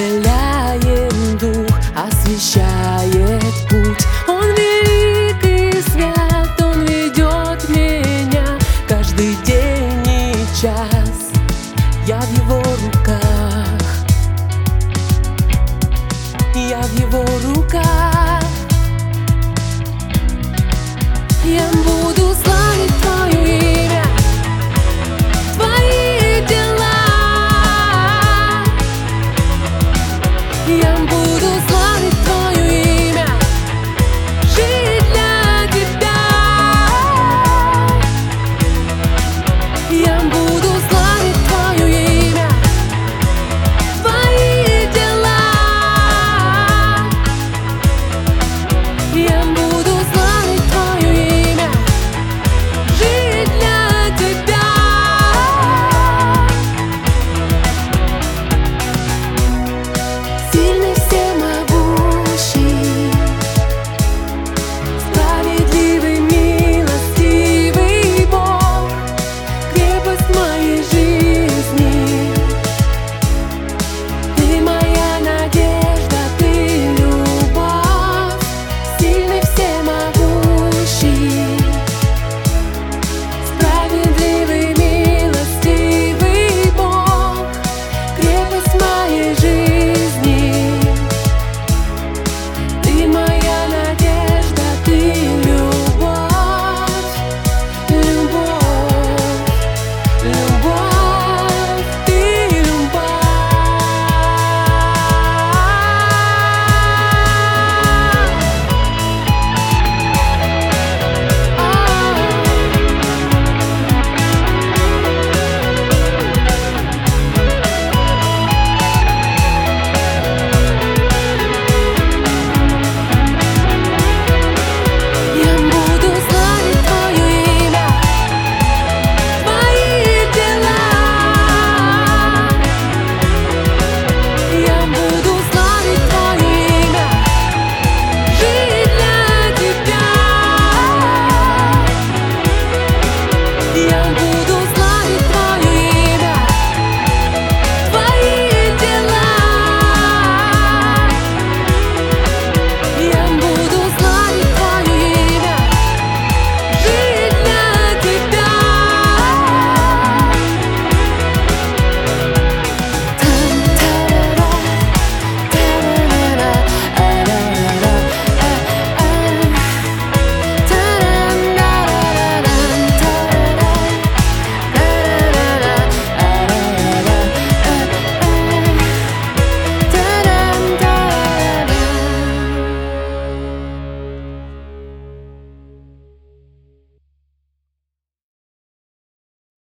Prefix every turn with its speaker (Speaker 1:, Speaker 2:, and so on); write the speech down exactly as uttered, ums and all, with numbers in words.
Speaker 1: исцеляет дух, освещает путь. Он велик и свят, Он ведет меня каждый день и час. Я в Его руках, я в Его руках. Я буду славить Твое имя, Твои дела. Я буду славить Твое имя, жить для Тебя. Я буду славить Твое имя, Твои дела. Я буду славить Твое имя, жить для Тебя. Сильный